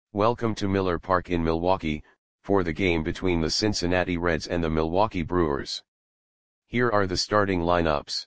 Welcome to Miller Park in Milwaukee, for the game between the Cincinnati Reds and the Milwaukee Brewers. Here are the starting lineups.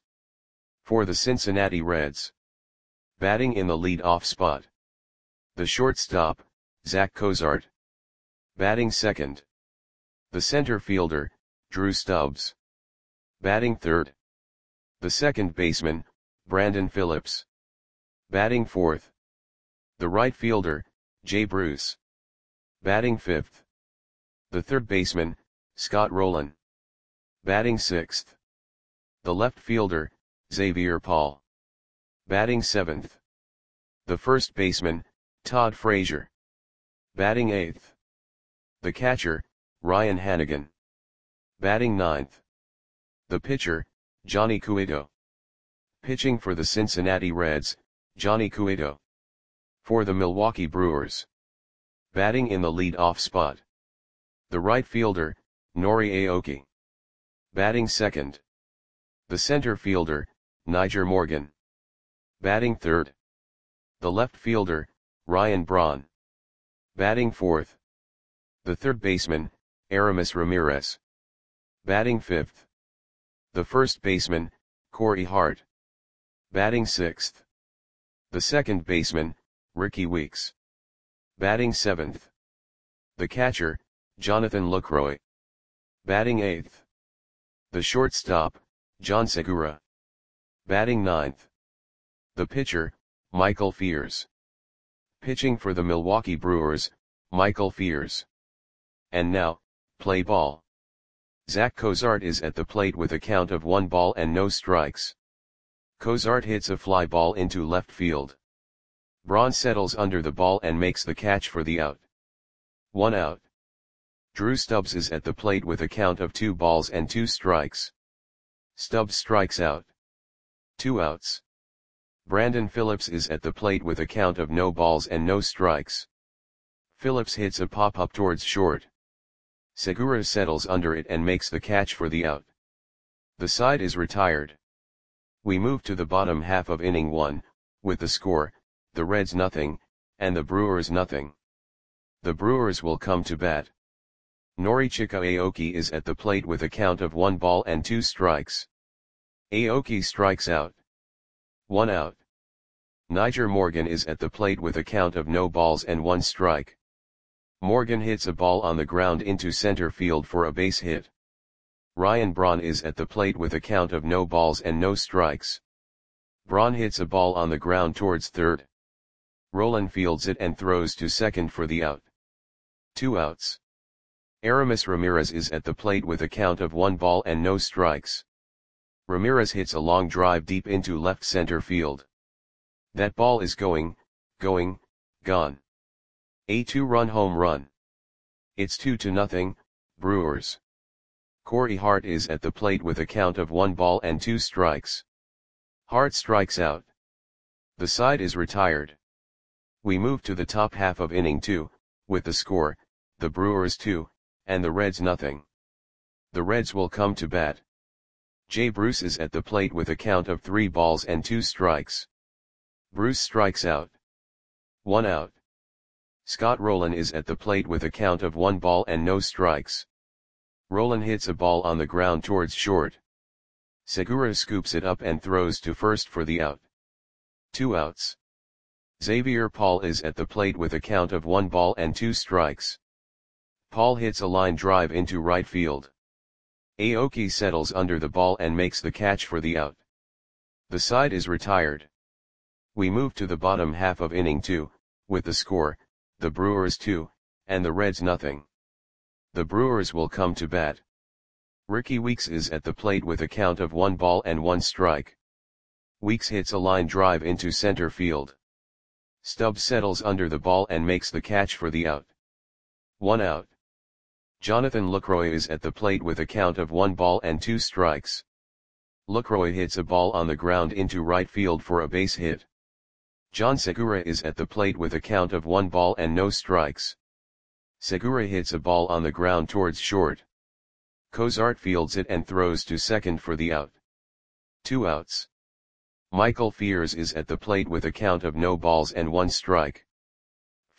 For the Cincinnati Reds. Batting in the lead-off spot. The shortstop, Zach Cozart. Batting second. The center fielder, Drew Stubbs. Batting third. The second baseman, Brandon Phillips. Batting fourth. The right fielder, Jay Bruce. Batting fifth. The third baseman, Scott Rolen. Batting sixth. The left fielder, Xavier Paul. Batting seventh. The first baseman, Todd Frazier. Batting eighth. The catcher, Ryan Hanigan. Batting ninth. The pitcher, Johnny Cueto. Pitching for the Cincinnati Reds, Johnny Cueto. For the Milwaukee Brewers. Batting in the lead-off spot. The right fielder, Nori Aoki. Batting second. The center fielder, Nyjer Morgan. Batting third. The left fielder, Ryan Braun. Batting fourth. The third baseman, Aramis Ramirez. Batting fifth. The first baseman, Corey Hart. Batting sixth. The second baseman, Ricky Weeks. Batting seventh. The catcher, Jonathan Lucroy. Batting eighth. The shortstop, John Segura. Batting ninth. The pitcher, Michael Fears. Pitching for the Milwaukee Brewers, Michael Fears. And now, play ball. Zach Cozart is at the plate with a count of 1 ball and no strikes. Cozart hits a fly ball into left field. Braun settles under the ball and makes the catch for the out. 1 out. Drew Stubbs is at the plate with a count of 2 balls and 2 strikes. Stubbs strikes out. 2 outs. Brandon Phillips is at the plate with a count of no balls and no strikes. Phillips hits a pop-up towards short. Segura settles under it and makes the catch for the out. The side is retired. We move to the bottom half of inning 1, with the score, the Reds nothing, and the Brewers nothing. The Brewers will come to bat. Norichika Aoki is at the plate with a count of 1 ball and 2 strikes. Aoki strikes out. 1 out. Nyjer Morgan is at the plate with a count of no balls and 1 strike. Morgan hits a ball on the ground into center field for a base hit. Ryan Braun is at the plate with a count of no balls and no strikes. Braun hits a ball on the ground towards third. Rolen fields it and throws to second for the out. 2 outs. Aramis Ramirez is at the plate with a count of 1 ball and no strikes. Ramirez hits a long drive deep into left center field. That ball is gone. A 2-run home run. It's 2-0, Brewers. Corey Hart is at the plate with a count of 1 ball and 2 strikes. Hart strikes out. The side is retired. We move to the top half of inning 2, with the score, the Brewers 2, and the Reds nothing. The Reds will come to bat. Jay Bruce is at the plate with a count of 3 balls and 2 strikes. Bruce strikes out. 1 out. Scott Rolen is at the plate with a count of 1 ball and no strikes. Rolen hits a ball on the ground towards short. Segura scoops it up and throws to first for the out. 2 outs. Xavier Paul is at the plate with a count of 1 ball and 2 strikes. Paul hits a line drive into right field. Aoki settles under the ball and makes the catch for the out. The side is retired. We move to the bottom half of inning 2, with the score, the Brewers 2, and the Reds nothing. The Brewers will come to bat. Ricky Weeks is at the plate with a count of 1 ball and 1 strike. Weeks hits a line drive into center field. Stubbs settles under the ball and makes the catch for the out. 1 out. Jonathan Lucroy is at the plate with a count of 1 ball and 2 strikes. Lucroy hits a ball on the ground into right field for a base hit. John Segura is at the plate with a count of 1 ball and no strikes. Segura hits a ball on the ground towards short. Cozart fields it and throws to second for the out. 2 outs. Michael Fears is at the plate with a count of no balls and 1 strike.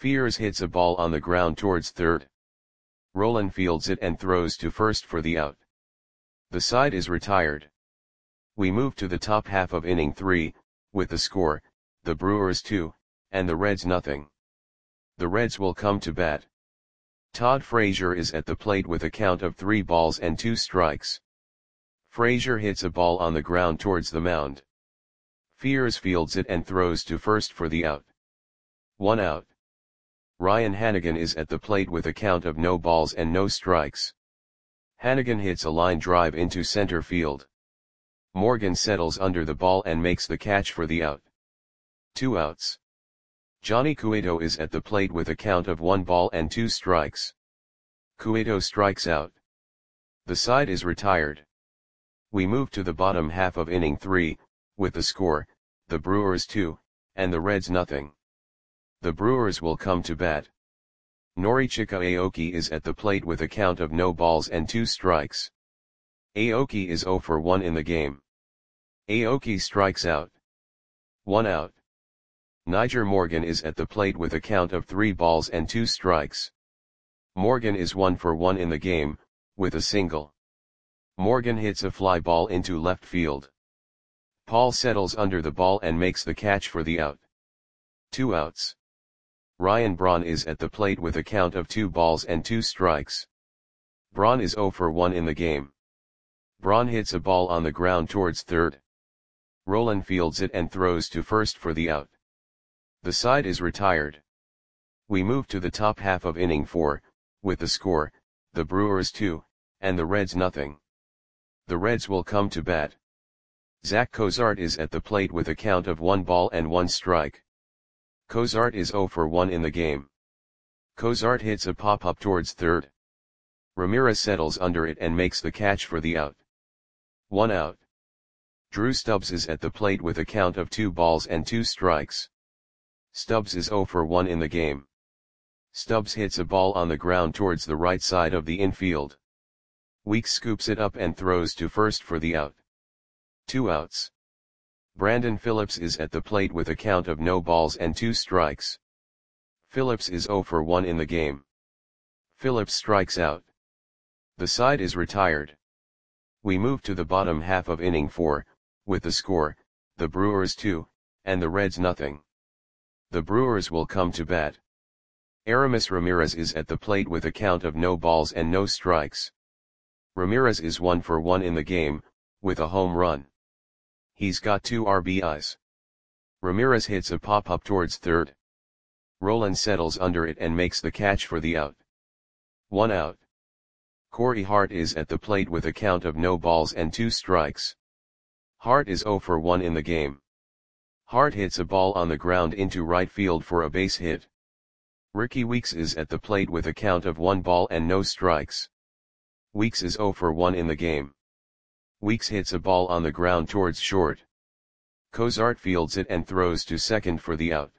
Fears hits a ball on the ground towards third. Roland fields it and throws to first for the out. The side is retired. We move to the top half of inning 3, with the score, the Brewers 2, and the Reds nothing. The Reds will come to bat. Todd Frazier is at the plate with a count of 3 balls and 2 strikes. Frazier hits a ball on the ground towards the mound. Fears fields it and throws to first for the out. 1 out. Ryan Hanigan is at the plate with a count of no balls and no strikes. Hanigan hits a line drive into center field. Morgan settles under the ball and makes the catch for the out. 2 outs. Johnny Cueto is at the plate with a count of 1 ball and 2 strikes. Cueto strikes out. The side is retired. We move to the bottom half of inning 3, with the score, the Brewers 2, and the Reds nothing. The Brewers will come to bat. Norichika Aoki is at the plate with a count of no balls and 2 strikes. Aoki is 0 for 1 in the game. Aoki strikes out. 1 out. Niger Morgan is at the plate with a count of 3 balls and 2 strikes. Morgan is 1 for 1 in the game, with a single. Morgan hits a fly ball into left field. Paul settles under the ball and makes the catch for the out. 2 outs. Ryan Braun is at the plate with a count of 2 balls and 2 strikes. Braun is 0 for 1 in the game. Braun hits a ball on the ground towards third. Roland fields it and throws to first for the out. The side is retired. We move to the top half of inning 4, with the score, the Brewers 2, and the Reds nothing. The Reds will come to bat. Zach Cozart is at the plate with a count of 1 ball and 1 strike. Cozart is 0 for 1 in the game. Cozart hits a pop-up towards third. Ramirez settles under it and makes the catch for the out. 1 out. Drew Stubbs is at the plate with a count of 2 balls and 2 strikes. Stubbs is 0 for 1 in the game. Stubbs hits a ball on the ground towards the right side of the infield. Weeks scoops it up and throws to first for the out. 2 outs. Brandon Phillips is at the plate with a count of no balls and 2 strikes. Phillips is 0 for 1 in the game. Phillips strikes out. The side is retired. We move to the bottom half of inning 4, with the score, the Brewers 2, and the Reds nothing. The Brewers will come to bat. Aramis Ramirez is at the plate with a count of no balls and no strikes. Ramirez is 1 for 1 in the game, with a home run. He's got 2 RBIs. Ramirez hits a pop-up towards third. Roland settles under it and makes the catch for the out. 1 out. Corey Hart is at the plate with a count of no balls and 2 strikes. Hart is 0 for 1 in the game. Hart hits a ball on the ground into right field for a base hit. Ricky Weeks is at the plate with a count of 1 ball and no strikes. Weeks is 0 for 1 in the game. Weeks hits a ball on the ground towards short. Cozart fields it and throws to second for the out.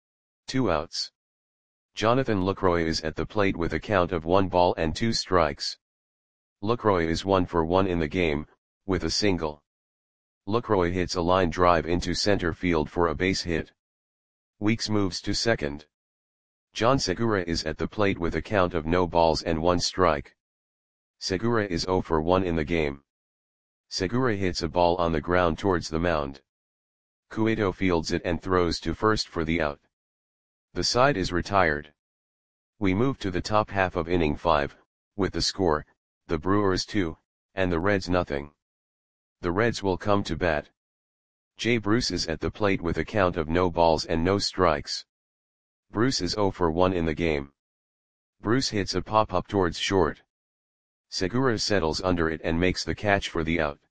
2 outs. Jonathan Lucroy is at the plate with a count of 1 ball and 2 strikes. Lucroy is 1 for 1 in the game, with a single. Lucroy hits a line drive into center field for a base hit. Weeks moves to second. John Segura is at the plate with a count of no balls and 1 strike. Segura is 0 for 1 in the game. Segura hits a ball on the ground towards the mound. Cueto fields it and throws to first for the out. The side is retired. We move to the top half of inning 5, with the score, the Brewers 2, and the Reds nothing. The Reds will come to bat. Jay Bruce is at the plate with a count of no balls and no strikes. Bruce is 0 for 1 in the game. Bruce hits a pop-up towards short. Segura settles under it and makes the catch for the out.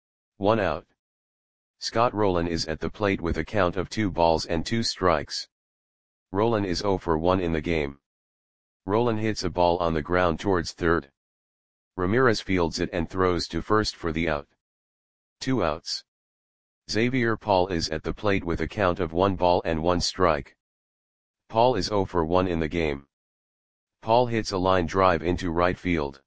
1 out. Scott Rowland is at the plate with a count of 2 balls and 2 strikes. Rowland is 0 for 1 in the game. Rowland hits a ball on the ground towards third. Ramirez fields it and throws to first for the out. 2 outs. Xavier Paul is at the plate with a count of 1 ball and 1 strike. Paul is 0 for 1 in the game. Paul hits a line drive into right field.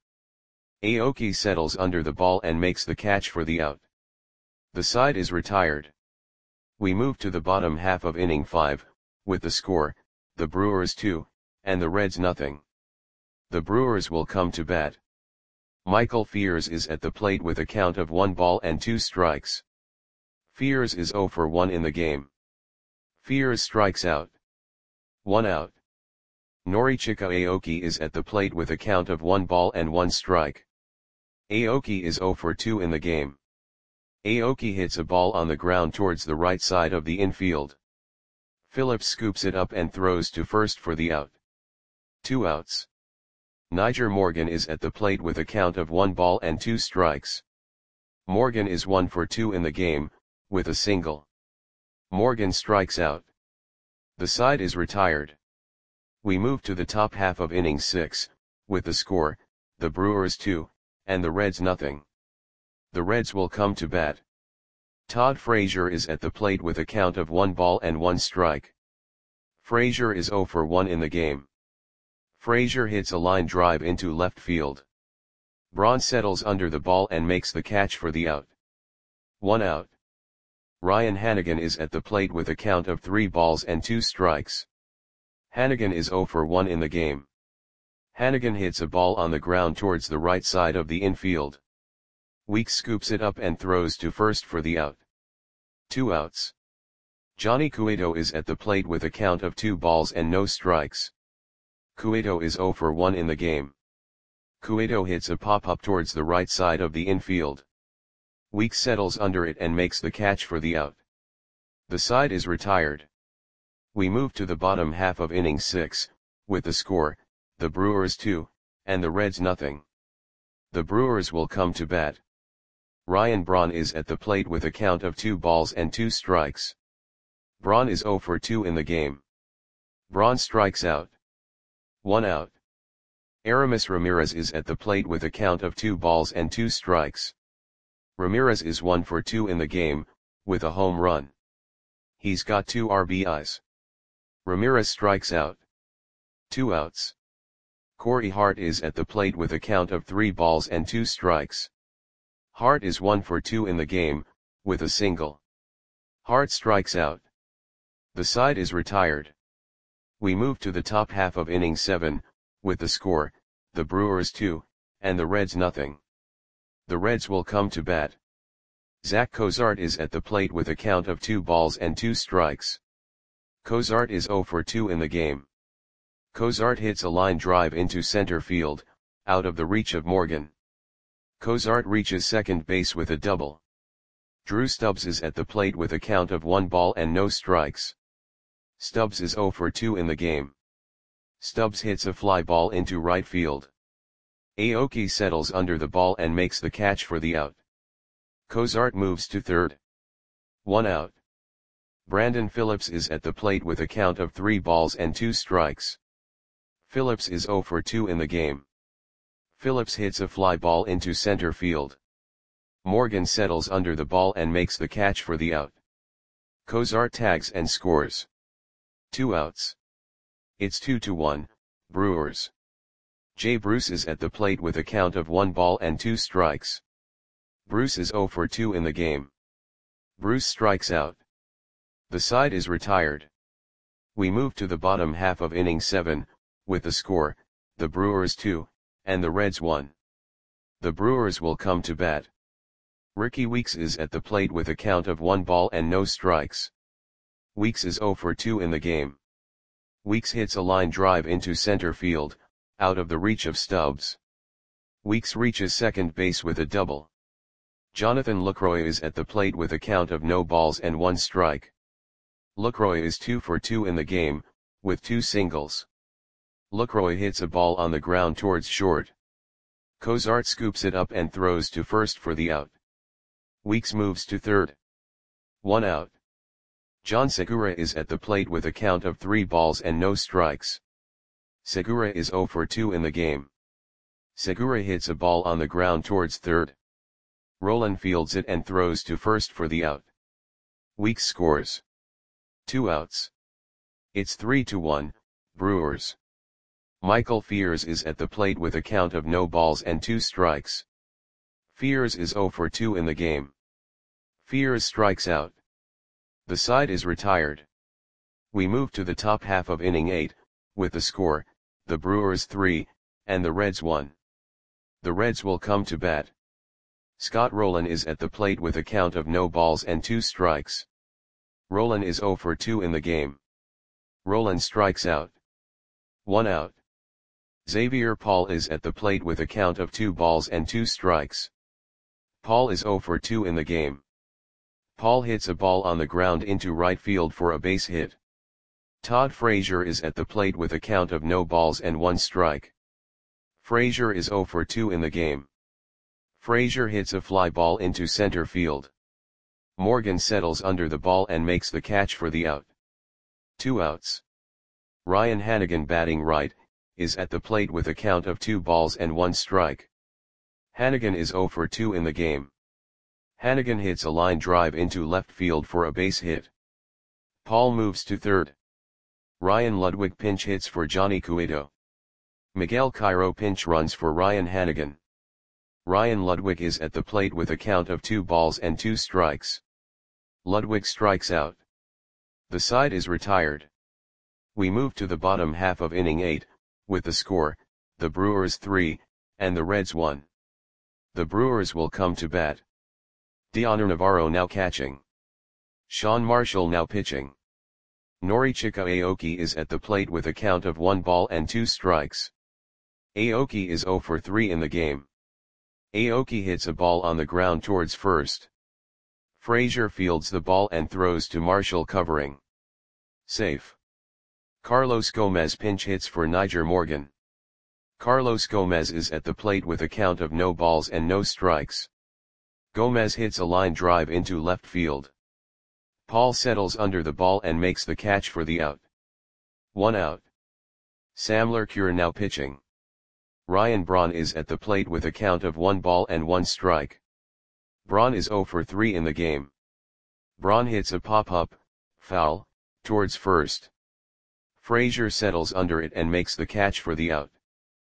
Aoki settles under the ball and makes the catch for the out. The side is retired. We move to the bottom half of inning 5, with the score, the Brewers 2, and the Reds nothing. The Brewers will come to bat. Michael Fiers is at the plate with a count of 1 ball and 2 strikes. Fiers is 0 for 1 in the game. Fiers strikes out. 1 out. Norichika Aoki is at the plate with a count of 1 ball and 1 strike. Aoki is 0 for 2 in the game. Aoki hits a ball on the ground towards the right side of the infield. Phillips scoops it up and throws to first for the out. 2 outs. Nyjer Morgan is at the plate with a count of 1 ball and 2 strikes. Morgan is 1 for 2 in the game, with a single. Morgan strikes out. The side is retired. We move to the top half of inning 6, with the score, the Brewers 2, and the Reds nothing. The Reds will come to bat. Todd Frazier is at the plate with a count of 1 ball and 1 strike. Frazier is 0 for 1 in the game. Frazier hits a line drive into left field. Braun settles under the ball and makes the catch for the out. 1 out. Ryan Hanigan is at the plate with a count of 3 balls and 2 strikes. Hanigan is 0 for 1 in the game. Hanigan hits a ball on the ground towards the right side of the infield. Weeks scoops it up and throws to first for the out. 2 outs. Johnny Cueto is at the plate with a count of 2 balls and no strikes. Cueto is 0 for 1 in the game. Cueto hits a pop-up towards the right side of the infield. Weeks settles under it and makes the catch for the out. The side is retired. We move to the bottom half of inning 6, with the score, the Brewers 2, and the Reds nothing. The Brewers will come to bat. Ryan Braun is at the plate with a count of 2 balls and 2 strikes. Braun is 0 for 2 in the game. Braun strikes out. 1 out. Aramis Ramirez is at the plate with a count of 2 balls and 2 strikes. Ramirez is 1 for 2 in the game, with a home run. He's got 2 RBIs. Ramirez strikes out. 2 outs. Corey Hart is at the plate with a count of 3 balls and 2 strikes. Hart is 1 for 2 in the game, with a single. Hart strikes out. The side is retired. We move to the top half of inning 7, with the score, the Brewers 2, and the Reds nothing. The Reds will come to bat. Zach Cozart is at the plate with a count of 2 balls and 2 strikes. Cozart is 0 for 2 in the game. Cozart hits a line drive into center field, out of the reach of Morgan. Cozart reaches second base with a double. Drew Stubbs is at the plate with a count of 1 ball and no strikes. Stubbs is 0 for 2 in the game. Stubbs hits a fly ball into right field. Aoki settles under the ball and makes the catch for the out. Cozart moves to third. 1 out. Brandon Phillips is at the plate with a count of 3 balls and 2 strikes. Phillips is 0 for 2 in the game. Phillips hits a fly ball into center field. Morgan settles under the ball and makes the catch for the out. Cozart tags and scores. 2 outs. It's 2-1, Brewers. Jay Bruce is at the plate with a count of 1 ball and 2 strikes. Bruce is 0 for 2 in the game. Bruce strikes out. The side is retired. We move to the bottom half of inning 7, with the score, the Brewers 2, and the Reds 1. The Brewers will come to bat. Ricky Weeks is at the plate with a count of 1 ball and no strikes. Weeks is 0 for 2 in the game. Weeks hits a line drive into center field, out of the reach of Stubbs. Weeks reaches second base with a double. Jonathan Lucroy is at the plate with a count of no balls and 1 strike. Lucroy is 2 for 2 in the game, with 2 singles. Lucroy hits a ball on the ground towards short. Cozart scoops it up and throws to first for the out. Weeks moves to third. 1 out. John Segura is at the plate with a count of 3 balls and no strikes. Segura is 0 for 2 in the game. Segura hits a ball on the ground towards third. Roland fields it and throws to first for the out. Weeks scores. 2 outs. It's 3-1, Brewers. Michael Fiers is at the plate with a count of no balls and 2 strikes. Fiers is 0 for 2 in the game. Fiers strikes out. The side is retired. We move to the top half of inning 8, with the score, the Brewers 3, and the Reds 1. The Reds will come to bat. Scott Rolen is at the plate with a count of no balls and 2 strikes. Rolen is 0 for 2 in the game. Rolen strikes out. 1 out. Xavier Paul is at the plate with a count of 2 balls and 2 strikes. Paul is 0 for 2 in the game. Paul hits a ball on the ground into right field for a base hit. Todd Frazier is at the plate with a count of no balls and 1 strike. Frazier is 0 for 2 in the game. Frazier hits a fly ball into center field. Morgan settles under the ball and makes the catch for the out. 2 outs. Ryan Hanigan, batting right, is at the plate with a count of 2 balls and 1 strike. Hanigan is 0 for 2 in the game. Hanigan hits a line drive into left field for a base hit. Paul moves to third. Ryan Ludwig pinch hits for Johnny Cueto. Miguel Cairo pinch runs for Ryan Hanigan. Ryan Ludwig is at the plate with a count of 2 balls and 2 strikes. Ludwig strikes out. The side is retired. We move to the bottom half of inning 8, with the score, the Brewers 3, and the Reds 1. The Brewers will come to bat. Dioner Navarro now catching. Sean Marshall now pitching. Norichika Aoki is at the plate with a count of 1 ball and 2 strikes. Aoki is 0 for 3 in the game. Aoki hits a ball on the ground towards first. Frazier fields the ball and throws to Marshall, covering. Safe. Carlos Gomez pinch hits for Niger Morgan. Carlos Gomez is at the plate with a count of no balls and no strikes. Gomez hits a line drive into left field. Paul settles under the ball and makes the catch for the out. 1 out. Sam Lercure now pitching. Ryan Braun is at the plate with a count of 1 ball and 1 strike. Braun is 0 for 3 in the game. Braun hits a pop-up, foul, towards first. Frazier settles under it and makes the catch for the out.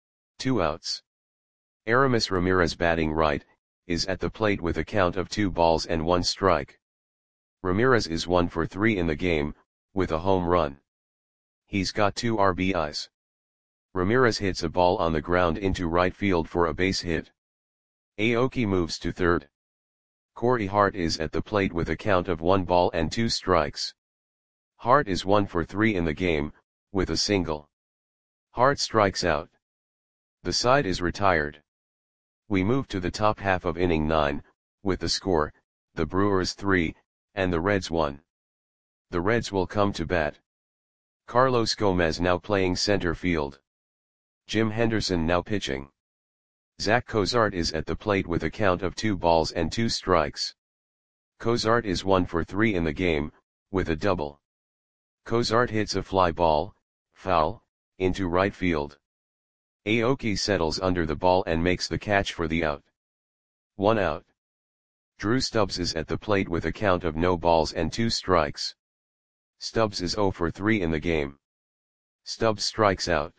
2 outs. Aramis Ramirez, batting right, is at the plate with a count of 2 balls and 1 strike. Ramirez is 1 for 3 in the game, with a home run. He's got 2 RBIs. Ramirez hits a ball on the ground into right field for a base hit. Aoki moves to third. Corey Hart is at the plate with a count of 1 ball and 2 strikes. Hart is 1 for 3 in the game, with a single. Hart strikes out. The side is retired. We move to the top half of inning 9, with the score, the Brewers 3, and the Reds 1. The Reds will come to bat. Carlos Gomez now playing center field. Jim Henderson now pitching. Zach Cozart is at the plate with a count of 2 balls and 2 strikes. Cozart is 1 for 3 in the game, with a double. Cozart hits a fly ball, foul, into right field. Aoki settles under the ball and makes the catch for the out. 1 out. Drew Stubbs is at the plate with a count of no balls and 2 strikes. Stubbs is 0 for 3 in the game. Stubbs strikes out.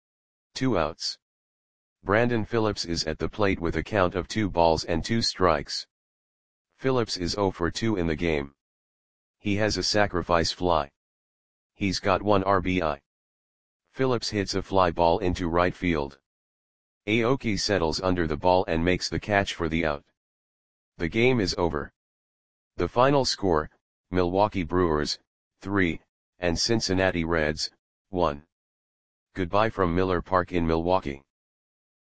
2 outs. Brandon Phillips is at the plate with a count of 2 balls and 2 strikes. Phillips is 0 for 2 in the game. He has a sacrifice fly. He's got 1 RBI. Phillips hits a fly ball into right field. Aoki settles under the ball and makes the catch for the out. The game is over. The final score, Milwaukee Brewers, 3, and Cincinnati Reds, 1. Goodbye from Miller Park in Milwaukee.